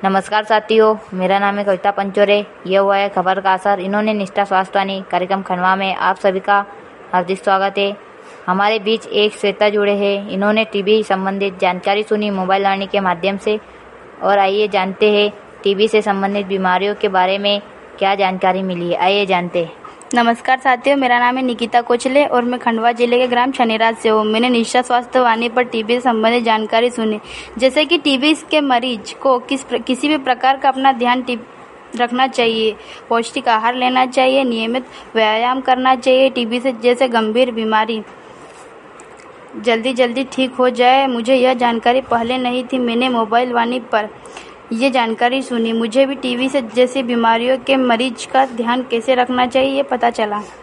नमस्कार साथियों, मेरा नाम है कविता पंचोरे। यह हुआ है खबर का असर। इन्होंने निष्ठा स्वास्थ्यवाणी कार्यक्रम खंडवा में आप सभी का हार्दिक स्वागत है। हमारे बीच एक श्वेता जुड़े हैं। इन्होंने टीबी संबंधित जानकारी सुनी मोबाइल वाणी के माध्यम से। और आइए जानते हैं टीबी से संबंधित बीमारियों के बारे में क्या जानकारी मिली है। आइए जानते हैं। नमस्कार साथियों, मेरा नाम है निकिता कोचले और मैं खंडवा जिले के ग्राम शनिराज से हूँ। मैंने निष्ठा स्वास्थ्य वाणी पर टीबी से संबंधित जानकारी सुनी, जैसे कि टीबी के मरीज को किसी भी प्रकार का अपना ध्यान रखना चाहिए, पौष्टिक आहार लेना चाहिए, नियमित व्यायाम करना चाहिए। टीबी से जैसे गंभीर बीमारी जल्दी ठीक हो जाए। मुझे यह जानकारी पहले नहीं थी। मैंने मोबाइल वाणी पर ये जानकारी सुनी। मुझे भी टीबी से जैसी बीमारियों के मरीज का ध्यान कैसे रखना चाहिए ये पता चला।